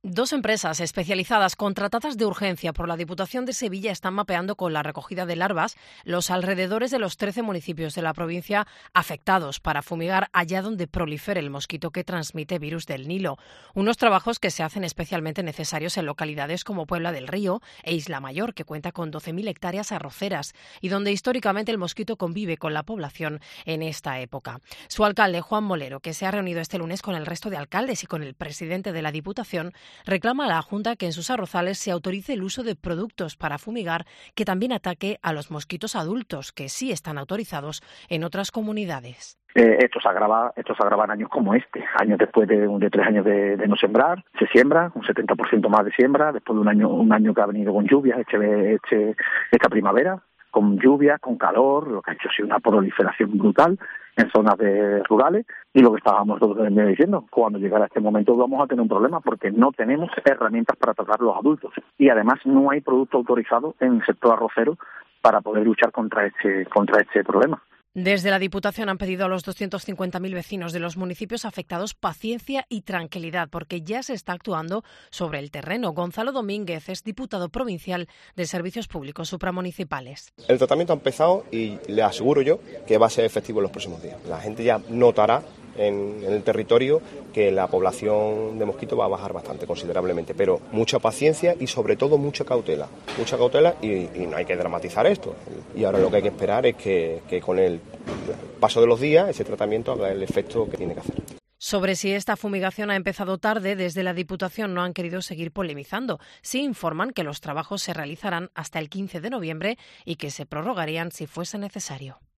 Dos empresas especializadas contratadas de urgencia por la Diputación de Sevilla están mapeando con la recogida de larvas los alrededores de los 13 municipios de la provincia afectados para fumigar allá donde prolifere el mosquito que transmite virus del Nilo. Unos trabajos que se hacen especialmente necesarios en localidades como Puebla del Río e Isla Mayor, que cuenta con 12.000 hectáreas arroceras y donde históricamente el mosquito convive con la población en esta época. Su alcalde, Juan Molero, que se ha reunido este lunes con el resto de alcaldes y con el presidente de la Diputación, reclama a la Junta que en sus arrozales se autorice el uso de productos para fumigar que también ataque a los mosquitos adultos, que sí están autorizados en otras comunidades. Esto se agrava en años como este, años después de 3 años de no sembrar, se siembra, un 70% más de siembra, después de un año que ha venido con lluvias esta primavera, con lluvias, con calor, lo que ha hecho ha sido una proliferación brutal en zonas rurales, y lo que estábamos diciendo, cuando llegara este momento vamos a tener un problema porque no tenemos herramientas para tratar los adultos y además no hay producto autorizado en el sector arrocero para poder luchar contra este problema. Desde la Diputación han pedido a los 250.000 vecinos de los municipios afectados paciencia y tranquilidad, porque ya se está actuando sobre el terreno. Gonzalo Domínguez es diputado provincial de Servicios Públicos Supramunicipales. El tratamiento ha empezado y le aseguro yo que va a ser efectivo en los próximos días. La gente ya notará en el territorio que la población de mosquitos va a bajar bastante considerablemente, pero mucha paciencia y sobre todo mucha cautela y no hay que dramatizar esto. Y ahora lo que hay que esperar es que con el paso de los días ese tratamiento haga el efecto que tiene que hacer. Sobre si esta fumigación ha empezado tarde, desde la Diputación no han querido seguir polemizando. Sí informan que los trabajos se realizarán hasta el 15 de noviembre y que se prorrogarían si fuese necesario.